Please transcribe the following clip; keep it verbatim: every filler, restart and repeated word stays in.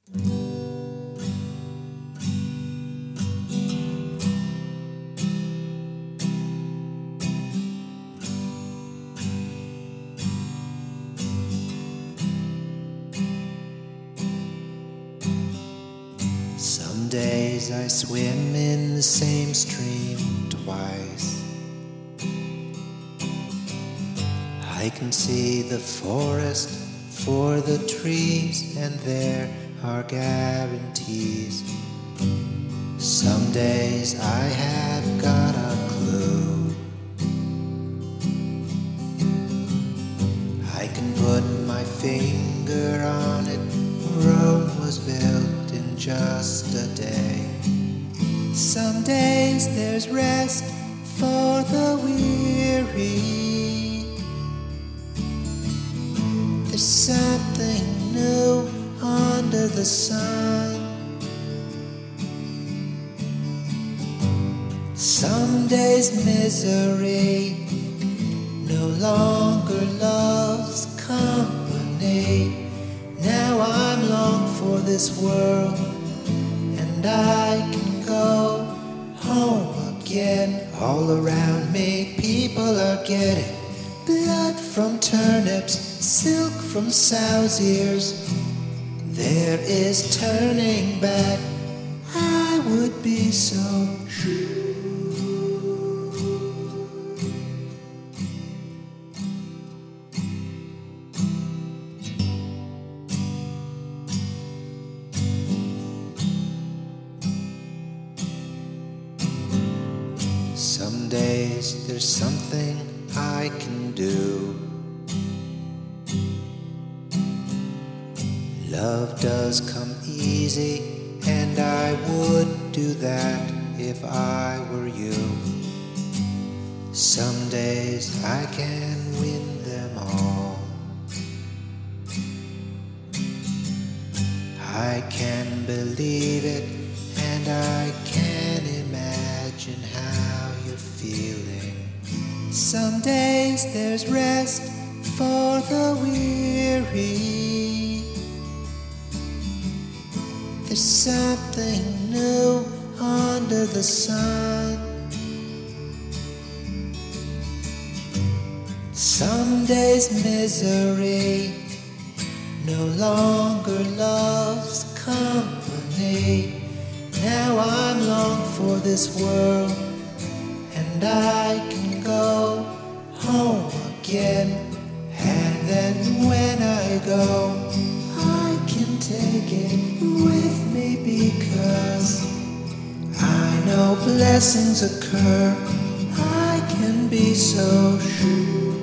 Some days I swim in the same stream twice. I can see the forest for the trees, and there are guarantees. Some days I have got a clue. I can put my finger on it. Rome was built in just a day. Some days there's rest for the weary. There's something new under the sun. Some days misery no longer loves company. Now I'm long for this world, and I can go home again. All around me people are getting blood from turnips, silk from sow's ears. There is turning back, I would be so sure. Some days there's something I can do. Love does come easy, and I would do that if I were you. Some days I can win them all. I can believe it, and I can imagine how you're feeling. Some days there's rest for the weary. There's something new under the sun. Some days misery no longer loves company. Now I'm long for this world, and I can go home again. And then when I go, I can take it with me, because I know blessings occur. I can be so sure.